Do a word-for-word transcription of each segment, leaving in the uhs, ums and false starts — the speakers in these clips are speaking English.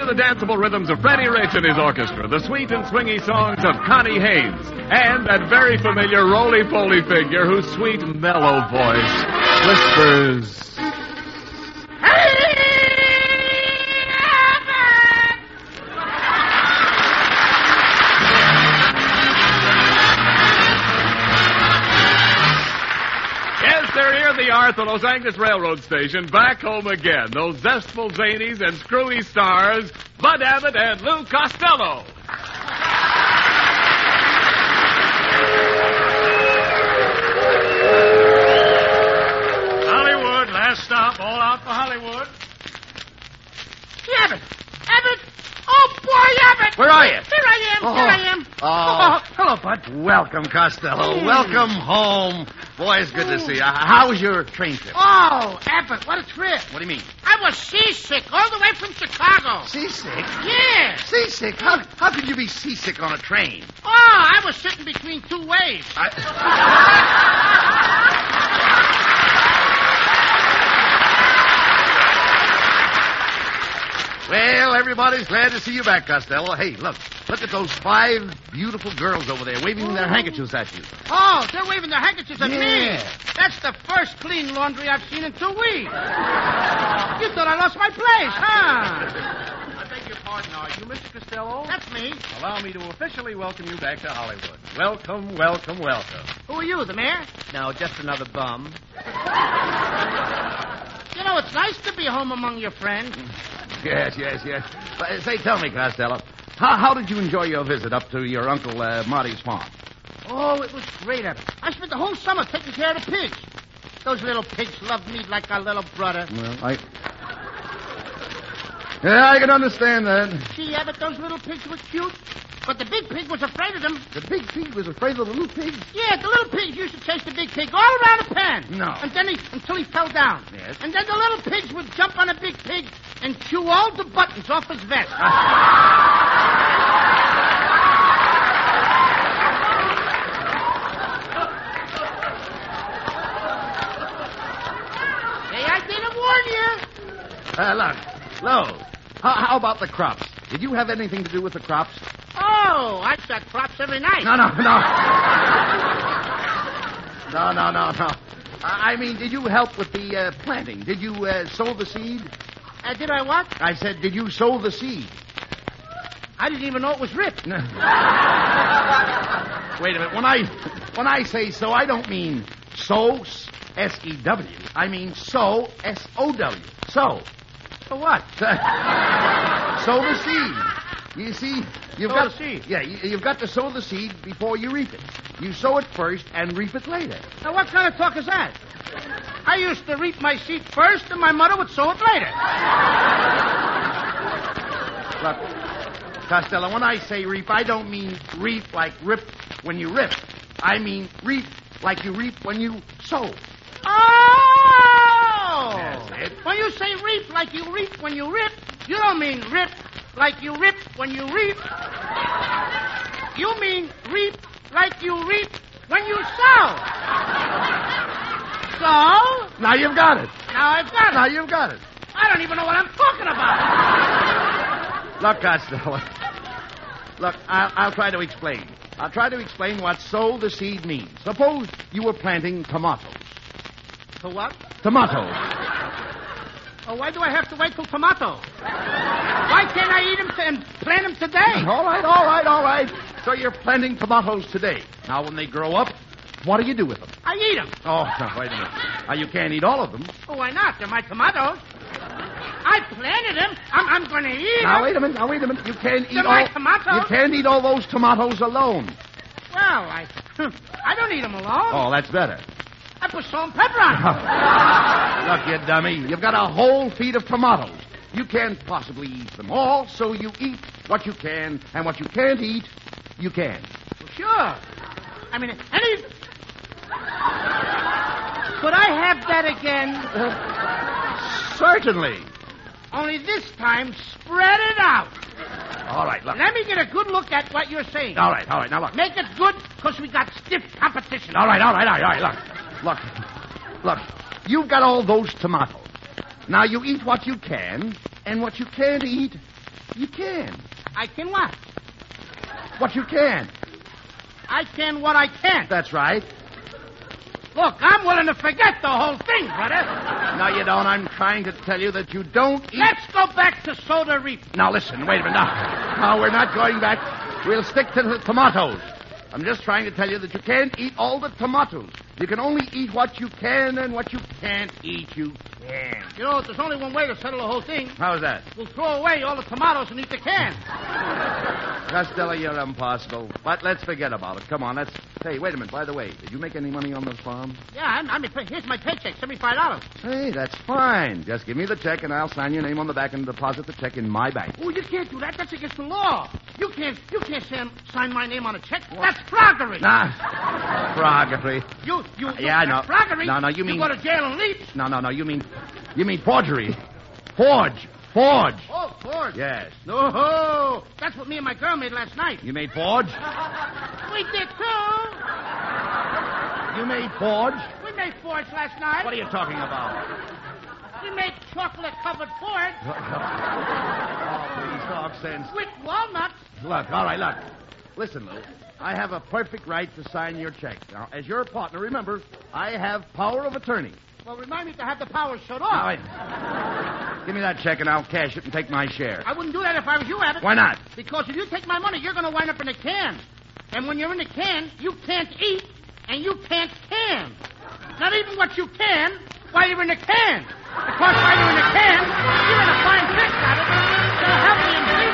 the danceable rhythms of Freddie Rich and his orchestra, the sweet and swingy songs of Connie Haynes, and that very familiar roly-poly figure whose sweet, mellow voice whispers... The Arthur Los Angeles Railroad Station, back home again. Those zestful zanies and screwy stars, Bud Abbott and Lou Costello. Hollywood, last stop, all out for Hollywood. Abbott! Abbott! Oh, boy, Abbott! Where are you? Here I am, oh. here I am. Oh. oh. Hello, Bud. Welcome, Costello. Mm. Welcome home. Boy, it's good to see you. How was your train trip? Oh, Abbott, what a trip. What do you mean? I was seasick all the way from Chicago. Seasick? Yeah. Seasick? How, how could you be seasick on a train? Oh, I was sitting between two waves. I... Well, everybody's glad to see you back, Costello. Hey, look. Look at those five beautiful girls over there waving oh. their handkerchiefs at you. Oh, they're waving their handkerchiefs at yeah. me. That's the first clean laundry I've seen in two weeks. You thought I lost my place, huh? I beg your pardon. Are you Mister Costello? That's me. Allow me to officially welcome you back to Hollywood. Welcome, welcome, welcome. Who are you, the mayor? No, just another bum. You know, it's nice to be home among your friends. Yes, yes, yes. But, say, tell me, Costello, how, how did you enjoy your visit up to your Uncle uh, Marty's farm? Oh, it was great, Abbott. I spent the whole summer taking care of the pigs. Those little pigs loved me like a little brother. Well, I... Yeah, I can understand that. See, Abbott, those little pigs were cute. But the big pig was afraid of them. The big pig was afraid of the little pigs? Yeah, the little pigs used to chase the big pig all around the pen. No. And then he, until he fell down. Yes. And then the little pigs would jump on a big pig and chew all the buttons off his vest. Hey, I didn't warn you. Uh, look, Lo, how, how about the crops? Did you have anything to do with the crops? Oh, I've got crops every night. No, no, no. no, no, no, no. I mean, did you help with the uh, planting? Did you uh, sow the seed? Uh, did I what? I said, did you sow the seed? I didn't even know it was ripped. No. Wait a minute. When I when I say so, I don't mean sow, S E W. I mean sow, S O W. Sow. For what? Sow the seed. You see, you've sow got the seed. Yeah, you, you've got to sow the seed before you reap it. You sow it first and reap it later. Now, what kind of talk is that? I used to reap my seed first, and my mother would sow it later. Look, Costello, when I say reap, I don't mean reap like rip when you rip. I mean reap like you reap when you sow. Oh! That's it. When you say reap like you reap when you rip, you don't mean rip like you rip when you reap. You mean reap like you reap when you sow. So? Now you've got it. Now I've got it. Now you've got it. I don't even know what I'm talking about. Look, Costello. Look, I'll, I'll try to explain. I'll try to explain what sow the seed means. Suppose you were planting tomatoes. To what? Tomatoes. Oh, why do I have to wait till tomato? Why can't I eat them to, and plant them today? All right, all right, all right. So you're planting tomatoes today. Now, when they grow up, what do you do with them? I eat them. Oh, no, wait a minute. Now, you can't eat all of them. Oh, why not? They're my tomatoes. I planted them. I'm, I'm going to eat Now, them. wait a minute. Now, wait a minute. You can't eat They're all... my tomatoes. You can't eat all those tomatoes alone. Well, I... I don't eat them alone. Oh, that's better. I put salt and pepper on them. Look, you dummy. You've got a whole feed of tomatoes. You can't possibly eat them all, so you eat what you can, and what you can't eat, you can. Well, sure. I mean, any... Could I have that again? Uh, certainly. Only this time, spread it out. All right, look. Let me get a good look at what you're saying. All right, all right. Now, look. Make it good, because we got stiff competition. All right, all right, all right, all right. Look. Look, look, you've got all those tomatoes. Now, you eat what you can, and what you can't eat, You can. I can what? What you can. I can what I can't. That's right. Look, I'm willing to forget the whole thing, brother. No, you don't. I'm trying to tell you that you don't eat... Let's go back to soda reef. Now, listen. Wait a minute. No, no, we're not going back. We'll stick to the tomatoes. I'm just trying to tell you that you can't eat all the tomatoes. You can only eat what you can, and what you can't eat, you can. You know, there's only one way to settle the whole thing. How's that? We'll throw away all the tomatoes and eat the can. Costello, you're impossible. But let's forget about it. Come on, let's... Hey, wait a minute. By the way, did you make any money on the farm? Yeah, I'm, I'm, here's my paycheck, seventy-five dollars. Hey, that's fine. Just give me the check, and I'll sign your name on the back and deposit the check in my bank. Oh, you can't do that. That's against the law. You can't you can't Sam, sign my name on a check. What? That's froggery. Nah, froggery. You, you, you Yeah, I know. Froggery. No, no, you mean... You go to jail and leave. No, no, no, you mean... You mean forgery. Forge. Forge. Oh, forge. Yes. No, that's what me and my girl made last night. You made forge? We did, too. You made forge? We made forge last night. What are you talking about? We made chocolate-covered forge. Oh, please, talk sense. With walnuts. Look, all right, look. Listen, Lou. I have a perfect right to sign your check. Now, as your partner, remember, I have power of attorney. Well, remind me to have the power shut off. Now, wait. Give me that check and I'll cash it and take my share. I wouldn't do that if I was you, Abbott. Why not? Because if you take my money, you're going to wind up in a can. And when you're in a can, you can't eat and you can't can. Not even what you can while you're in a can. Because while you're in a can, you're in a fine fix, Abbott. So help me and please.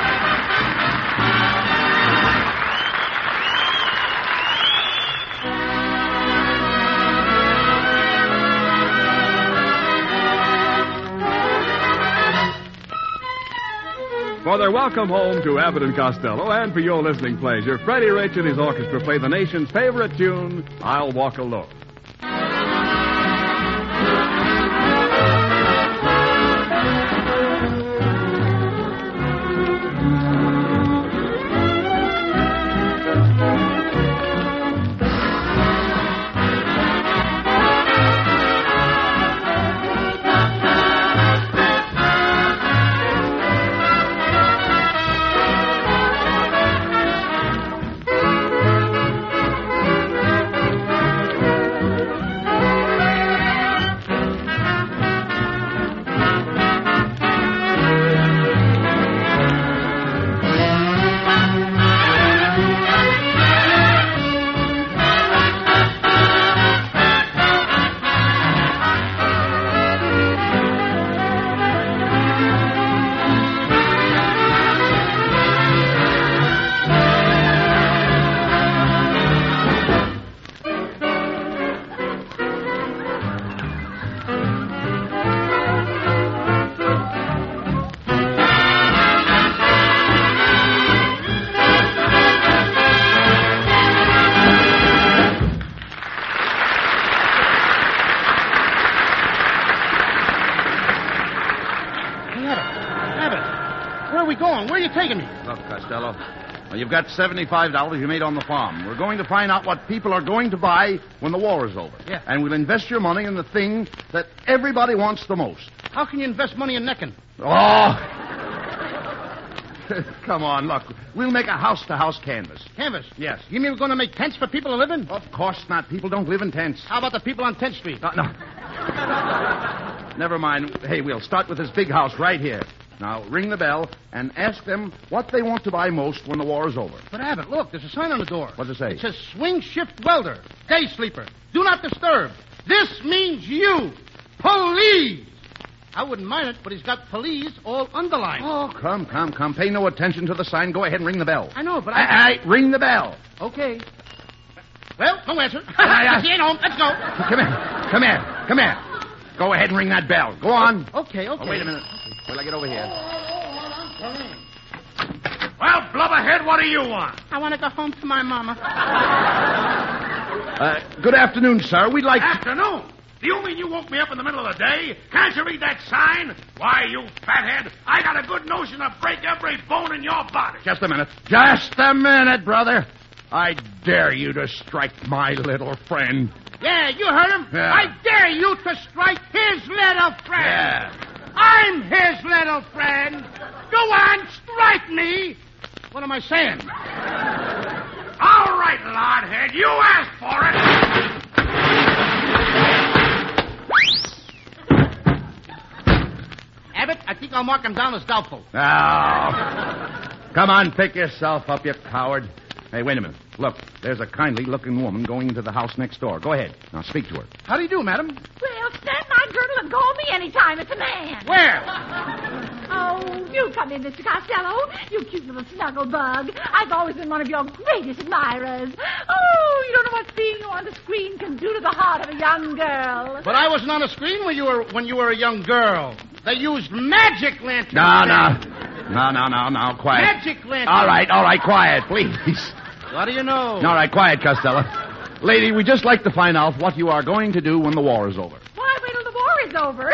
For their welcome home to Abbott and Costello, and for your listening pleasure, Freddie Rich and his orchestra play the nation's favorite tune, I'll Walk Alone. Where are you taking me? Look, Costello, well, you've got seventy-five dollars you made on the farm. We're going to find out what people are going to buy when the war is over. Yeah. And we'll invest your money in the thing that everybody wants the most. How can you invest money in necking? Oh! Come on, look. We'll make a house-to-house canvas. Canvas? Yes. You mean we're going to make tents for people to live in? Of course not. People don't live in tents. How about the people on tenth Street? No, no. Never mind. Hey, we'll start with this big house right here. Now, ring the bell and ask them what they want to buy most when the war is over. But, Abbott, look, there's a sign on the door. What's it say? It says swing shift welder, day sleeper. Do not disturb. This means you, police. I wouldn't mind it, but he's got police all underlined. Oh, come, come, come. Pay no attention to the sign. Go ahead and ring the bell. I know, but I... I, I ring the bell. Okay. Well, no answer. I, I... He ain't home. Let's go. Come here. Come here. Come here. Go ahead and ring that bell. Go on. Okay, okay. Oh, wait a minute. Till I get over here. Well, blubberhead, what do you want? I want to go home to my mama. Uh, good afternoon, sir. We'd like to... Afternoon? Do you mean you woke me up in the middle of the day? Can't you read that sign? Why, you fathead, I got a good notion to break every bone in your body. Just a minute. Just a minute, brother. I dare you to strike my little friend. Yeah, you heard him. Yeah. I dare you to strike his little friend. Yeah. I I'm his little friend. Go on, strike me. What am I saying? All right, Lodhead, you asked for it. Abbott, I think I'll mark him down as doubtful. Now, come on, pick yourself up, you coward. Hey, wait a minute. Look, there's a kindly-looking woman going into the house next door. Go ahead. Now, speak to her. How do you do, madam? Well, snap my girdle and call me anytime. It's a man. Where? Oh, you come in, Mister Costello. You cute little snuggle bug. I've always been one of your greatest admirers. Oh, you don't know what seeing you on the screen can do to the heart of a young girl. But I wasn't on the screen when you were when you were a young girl. They used magic lanterns. No, no. No, no, no, no. Quiet. Magic lanterns. All right, all right, quiet, please. What do you know? All right, quiet, Costello. Lady, we'd just like to find out what you are going to do when the war is over. Why, wait till the war is over.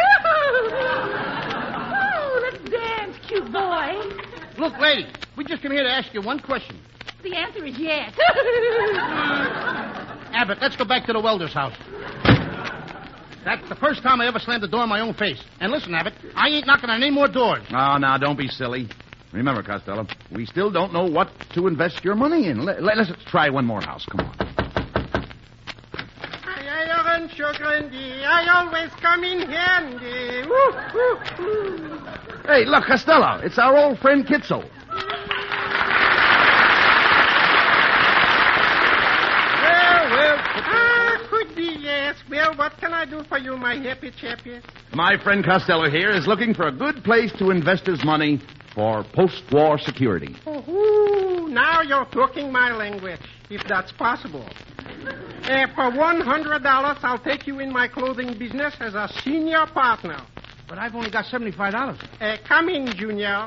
Oh, let's dance, cute boy. Look, lady, we just came here to ask you one question. The answer is yes. Abbott, let's go back to the welder's house. That's the first time I ever slammed the door in my own face. And listen, Abbott, I ain't knocking on any more doors. No, no, don't be silly. Remember, Costello, we still don't know what to invest your money in. Let, let, let's try one more house. Come on. Iron sugar and I always come in handy. Woo, woo, woo. Hey, look, Costello, it's our old friend Kitzel. Well, well, ah, could be, yes. Well, what can I do for you, my happy chappy? My friend Costello here is looking for a good place to invest his money for post-war security. Oh, now you're talking my language, if that's possible. Uh, for one hundred dollars, I'll take you in my clothing business as a senior partner. But I've only got seventy-five dollars. Uh, come in, Junior.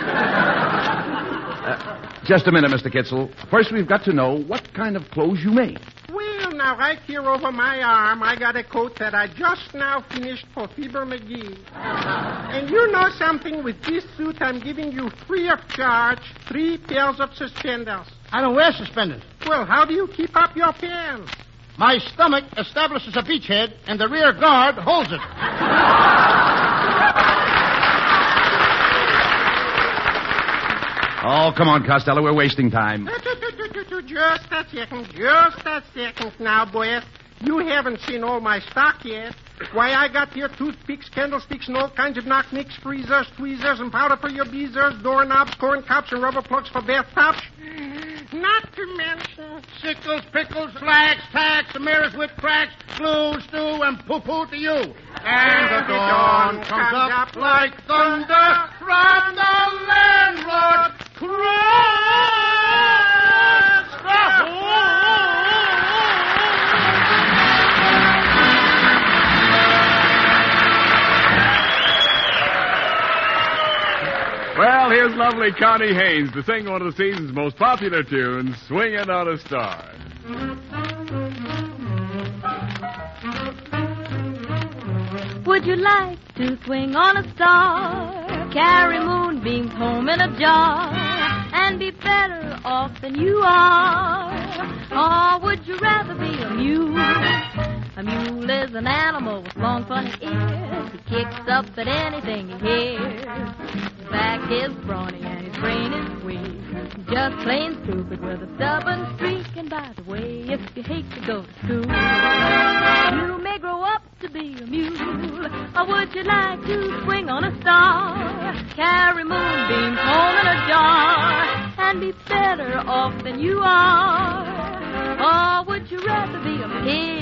Uh, just a minute, Mister Kitzel. First, we've got to know what kind of clothes you make. Well, now, right here over my arm, I got a coat that I just now finished for Fibber McGee. And you know something? With this suit, I'm giving you free of charge three pairs of suspenders. I don't wear suspenders. Well, how do you keep up your pants? My stomach establishes a beachhead, and the rear guard holds it. Oh, come on, Costello. We're wasting time. Just a second. Just a second now, boys. You haven't seen all my stock yet. Why, I got here toothpicks, candlesticks, and all kinds of knock-nicks, freezers, tweezers, and powder for your beezers, doorknobs, corn cups, and rubber plugs for bathtubs. Not to mention Sickles, pickles, flags, tacks, mirrors with cracks, glue, stew, and poo-poo to you. And the dawn comes up like thunder from the landlord. Cross the Well, here's lovely Connie Haynes to sing one of the season's most popular tunes, Swingin' on a Star. Would you like to swing on a star, carry moonbeams home in a jar, and be better off than you are? Or would you rather be a mule? A mule is an animal with long funny ears. He kicks up at anything he hears. His back is brawny and his brain is weak. Just plain stupid with a stubborn streak. And by the way, if you hate to go to school, you may grow up to be a mule. Or would you like to swing on a star, carry moonbeams home in a jar, and be better off than you are? Or would you rather be a pig?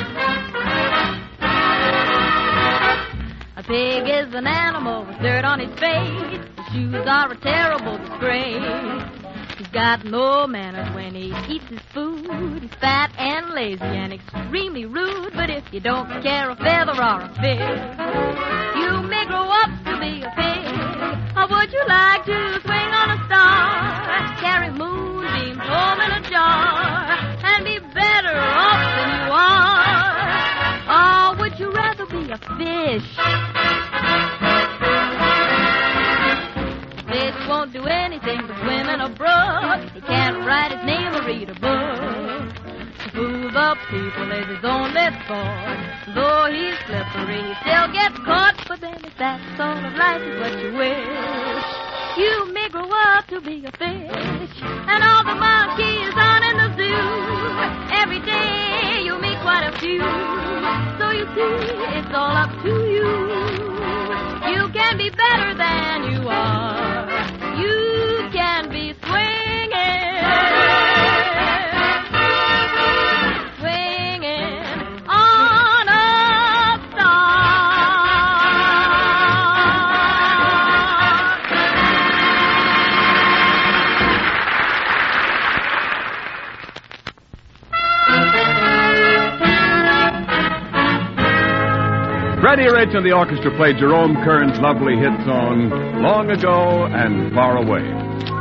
A pig is an animal with dirt on his face. His shoes are a terrible disgrace. He's got no manners when he eats his food. He's fat and lazy and extremely rude. But if you don't care a feather or a fig, you may grow up to be a pig. Or would you like to swing on a star, carry moonbeams home in a jar, and be better off than you are? Or would you rather be a fish? A fish won't do anything but swim in a brook. He can't write his name or read a book. To fool the people is his only sport. Though he's slippery, he still gets caught, but then he that sort of life is what you wish. You may grow up to be a fish, and all the monkeys on in the zoo. Every day you meet quite a few. So you see, it's all up to you. You can be better than you are. You can be swinging, swinging on a star. Freddie Rich and the orchestra played Jerome Kern's lovely hit song, Long Ago and Far Away.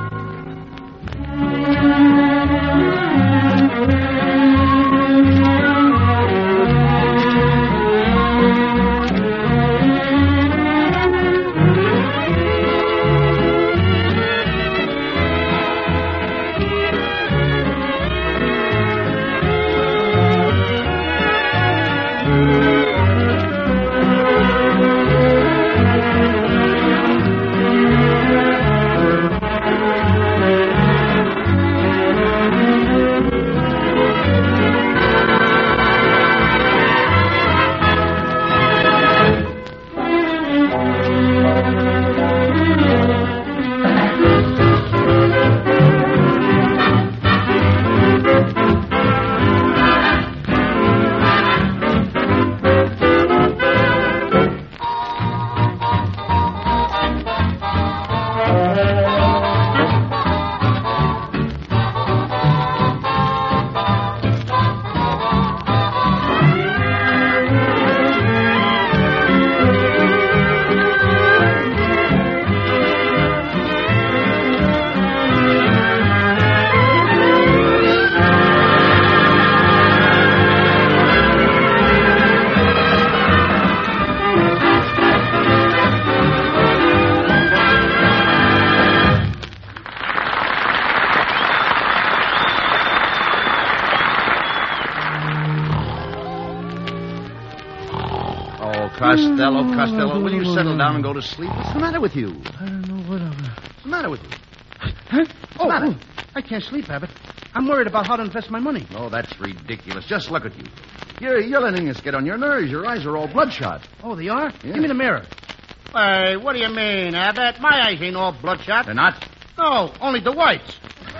Costello, Costello, will you settle down and go to sleep? What's the matter with you? I don't know what I'm... What's the matter with you? Huh? Oh, matter? oh, I can't sleep, Abbott. I'm worried about how to invest my money. Oh, that's ridiculous. Just look at you. You're, you're letting this get on your nerves. Your eyes are all bloodshot. Oh, they are? Yeah. Give me the mirror. Hey, what do you mean, Abbott? My eyes ain't all bloodshot. They're not? No, only the whites.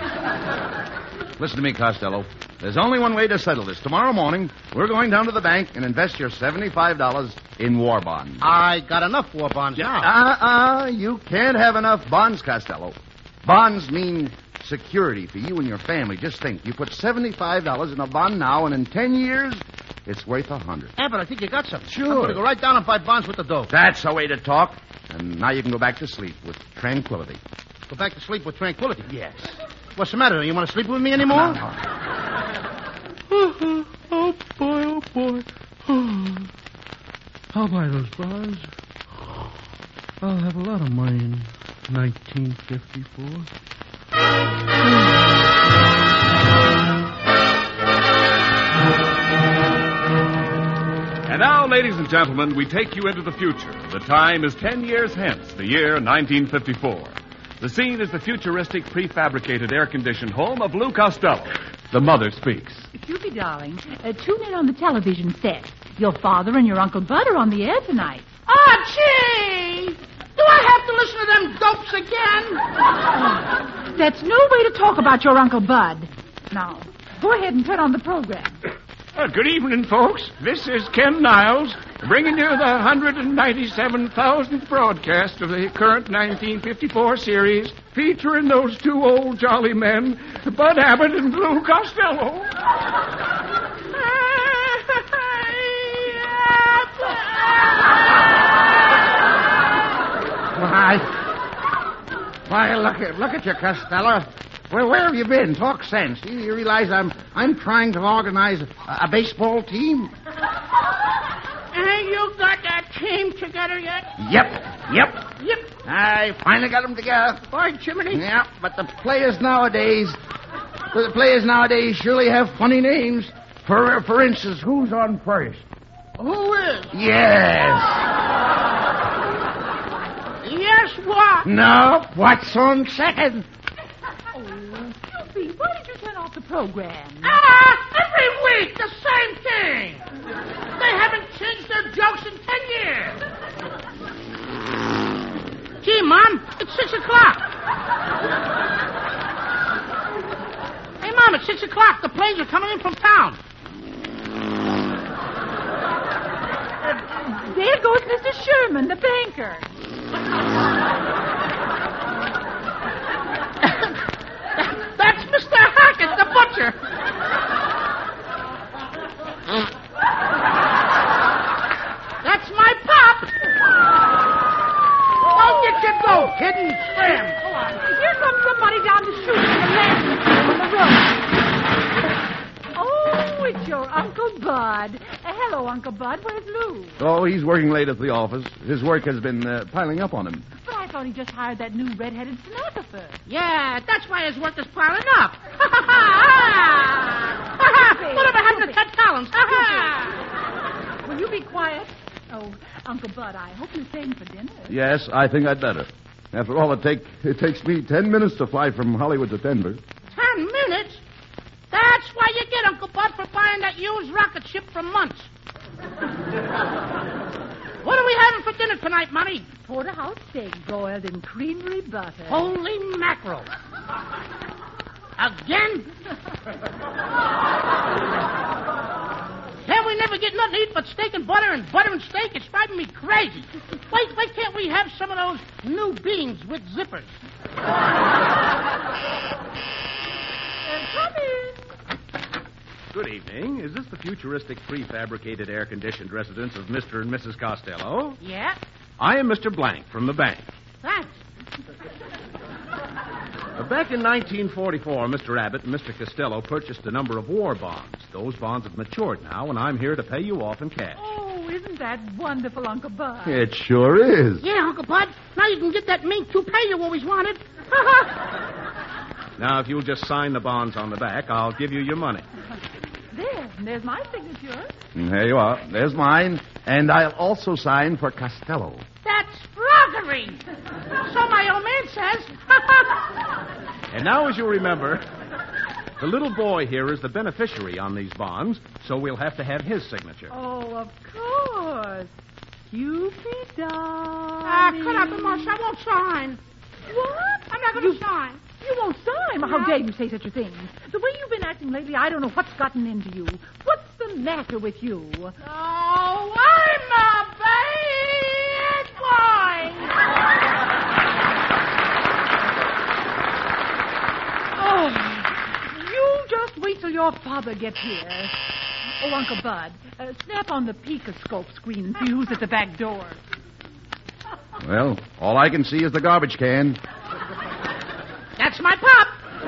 Listen to me, Costello. There's only one way to settle this. Tomorrow morning, we're going down to the bank and invest your seventy-five dollars in war bonds. I got enough war bonds now. Uh-uh. You can't have enough bonds, Costello. Bonds mean security for you and your family. Just think. You put seventy-five dollars in a bond now, and in ten years, it's worth a hundred. Abbott, I think you got something. Sure. I'm going to go right down and buy bonds with the dough. That's the way to talk. And now you can go back to sleep with tranquility. Go back to sleep with tranquility. Yes. What's the matter? You want to sleep with me anymore? No, no. Oh, oh, boy, oh, boy. Oh. I'll buy those bonds. I'll have a lot of money in nineteen fifty-four. And now, ladies and gentlemen, we take you into the future. The time is ten years hence, the year nineteen fifty-four. The scene is the futuristic, prefabricated, air-conditioned home of Lou Costello. The mother speaks. Cupid, darling, uh, tune in on the television set. Your father and your Uncle Bud are on the air tonight. Oh, gee! Do I have to listen to them dopes again? That's no way to talk about your Uncle Bud. Now, go ahead and turn on the program. Uh, good evening, folks. This is Ken Niles, bringing you the one hundred ninety-seven thousandth broadcast of the current nineteen fifty-four series, featuring those two old jolly men, Bud Abbott and Lou Costello. Why, why, look at look at you, Costello. Well, where have you been? Talk sense. You, you realize I'm I'm trying to organize a, a baseball team? Ain't you got that team together yet? Yep, yep. Yep. I finally got them together. Boy, Jiminy. Yeah, but the players nowadays, the players nowadays surely have funny names. For for instance, who's on first? Who is? Yes. what? No, what's on second? Oh, Cupid, why did you turn off the program? Ah, every week, the same thing. They haven't changed their jokes in ten years. Gee, Mom, it's six o'clock. Hey, Mom, it's six o'clock. The planes are coming in from town. Uh, there goes Mister Sherman, the banker. That's Mister Hackett, the butcher. That's my pop. Don't get your go, kid, and scram. Here comes somebody down the chute from the landing on the road. Oh, it's your Uncle Bud. Uh, hello, Uncle Bud. Where's Lou? Oh, he's working late at the office. His work has been uh, piling up on him. But I thought he just hired that new red-headed stenographer. Yeah, that's why his work is piling up. Whatever happened to Ted Collins? Will you be quiet? Oh, Uncle Bud, I hope you're staying for dinner. Yes, I think I'd better. After all, it, take, it takes me ten minutes to fly from Hollywood to Denver. Ten minutes? That's why you get Uncle Bud for buying that used rocket ship from Muntz. What are we having for dinner tonight, Money? Porterhouse steak broiled in creamery butter. Holy mackerel. Again? Can't we never get nothing to eat but steak and butter and butter and steak? It's driving me crazy. Why, why can't we have some of those new beans with zippers? Come in. Good evening. Is this the futuristic prefabricated air-conditioned residence of Mister and Missus Costello? Yeah? I am Mister Blank from the bank. Thanks. Uh, back in nineteen forty-four, Mister Abbott and Mister Costello purchased a number of war bonds. Those bonds have matured now, and I'm here to pay you off in cash. Oh, isn't that wonderful, Uncle Bud? It sure is. Yeah, Uncle Bud. Now you can get that mink toupee you always wanted. Now, if you'll just sign the bonds on the back, I'll give you your money. There, there's my signature. And there you are. There's mine. And I'll also sign for Costello. That's froggery. So my old man says. And now, as you remember, the little boy here is the beneficiary on these bonds, so we'll have to have his signature. Oh, of course. Cupid, darling. Ah, cut out the mush. I won't sign. What? I'm not going to sign. You won't sign? How dare you say such a thing? The way you've been acting lately, I don't know what's gotten into you. What's the matter with you? Oh, I'm a bad boy. Oh, you just wait till your father gets here. Oh, Uncle Bud, uh, snap on the Picoscope screen and see who's at the back door. Well, all I can see is the garbage can. That's my pop.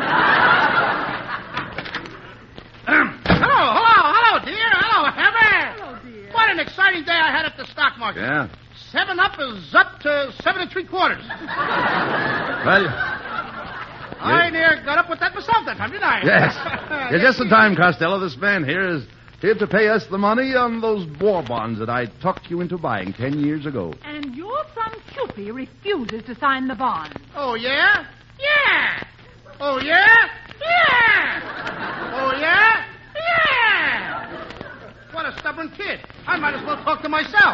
hello, hello, hello, dear. Hello, Heather. Hello, dear. What an exciting day I had at the stock market. Yeah. Seven up is up to seven and three quarters. Well, I near got up with that myself that time, didn't I? yes. You're just in time, Costello. This man here is here to pay us the money on those war bonds that I talked you into buying ten years ago. And your son Cupid refuses to sign the bond. Oh, yeah? Yeah. Oh, yeah? Yeah. Oh, yeah? Yeah. What a stubborn kid. I might as well talk to myself.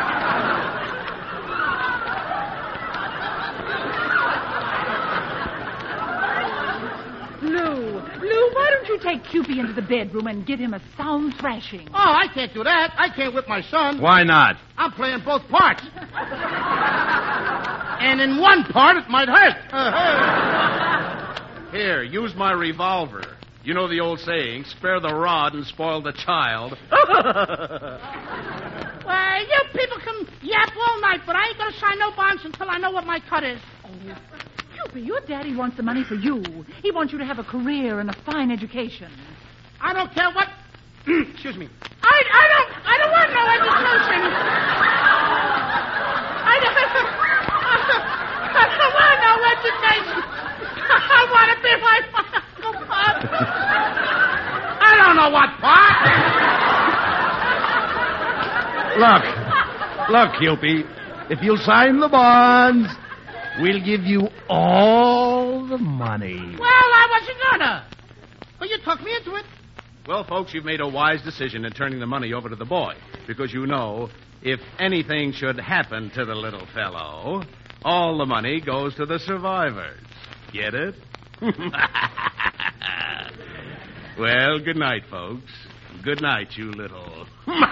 Lou, Lou, why don't you take Cupid into the bedroom and give him a sound thrashing? Oh, I can't do that. I can't whip my son. Why not? I'm playing both parts. And in one part, it might hurt. Here, use my revolver. You know the old saying, spare the rod and spoil the child. Well, you people can yap all night, but I ain't going to sign no bonds until I know what my cut is. Oh, Cupid, your daddy wants the money for you. He wants you to have a career and a fine education. I don't care what... Excuse me. I, I don't I don't want no education. I don't, I don't want no education. I want to be my Uncle Pop. I don't know what part. Look. Look, Cupid. If you'll sign the bonds, We'll give you all the money. Well, I wasn't gonna. But you took me into it. Well, folks, you've made a wise decision in turning the money over to the boy. Because you know, if anything should happen to the little fellow, all the money goes to the survivors. Get it? Well, good night, folks. Good night, you little...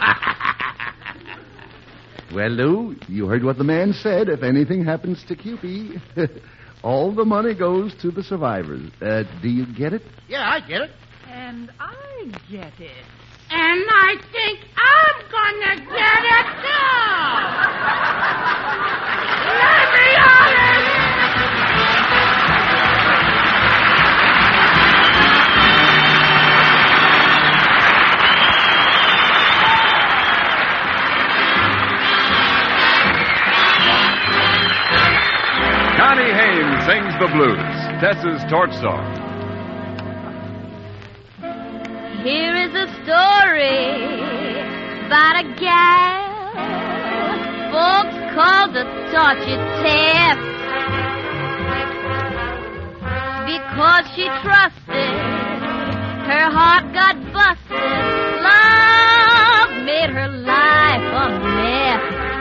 Well, Lou, you heard what the man said. If anything happens to Cupid, all the money goes to the survivors. Uh, do you get it? Yeah, I get it. And I get it. And I think I'm gonna get it, too. Let me on it! Connie Haynes sings the blues, Tess's torch song. Here is a story about a gal folks call the tortured Tess, because she trusted, her heart got busted, love made her life a mess.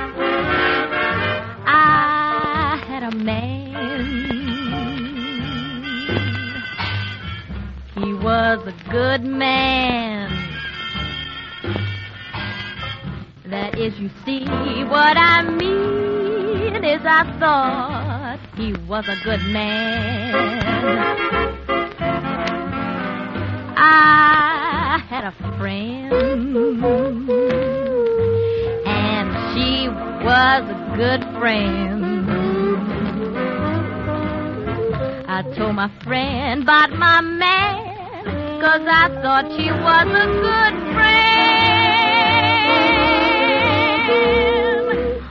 I had a man, he was a good man. That is, you see, what I mean is I thought he was a good man. I had a friend, and she was a good friend. I told my friend about my man, 'cause I thought she was a good friend.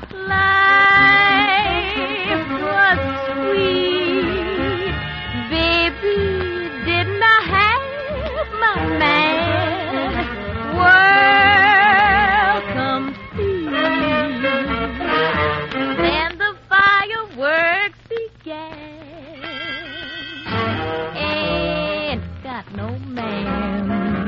Life was sweet, baby, didn't I have my man? World complete. Then the fireworks began. Ain't got no man,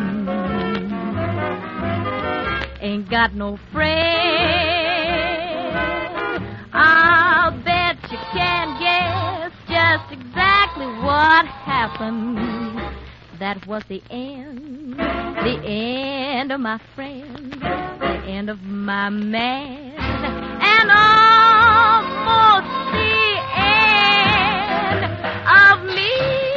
ain't got no friend. I'll bet you can guess just exactly what happened. That was the end, the end of my friend, the end of my man, and almost the end of me.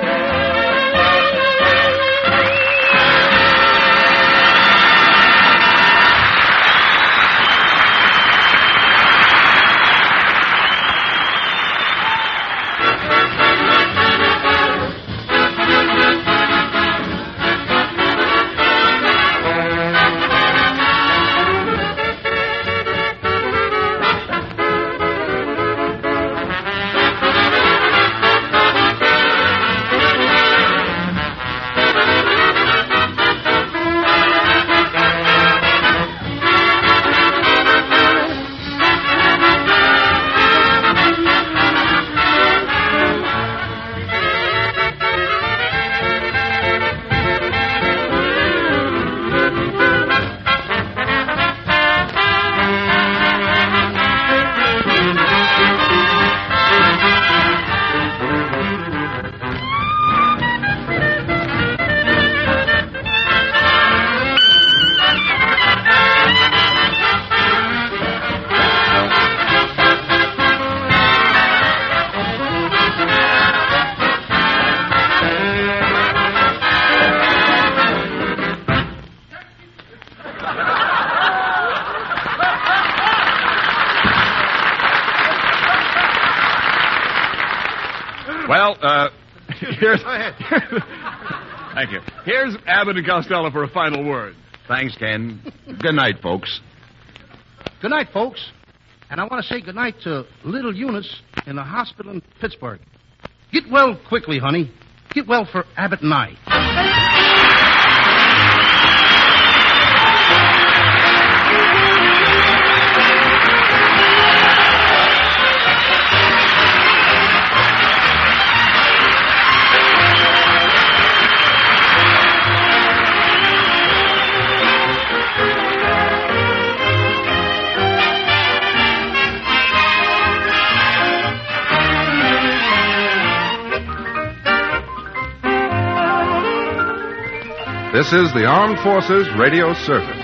Well, uh, here's... Thank you. Here's Abbott and Costello for a final word. Thanks, Ken. Good night, folks. Good night, folks. And I want to say good night to little Eunice in the hospital in Pittsburgh. Get well quickly, honey. Get well for Abbott and I. This is the Armed Forces Radio Service.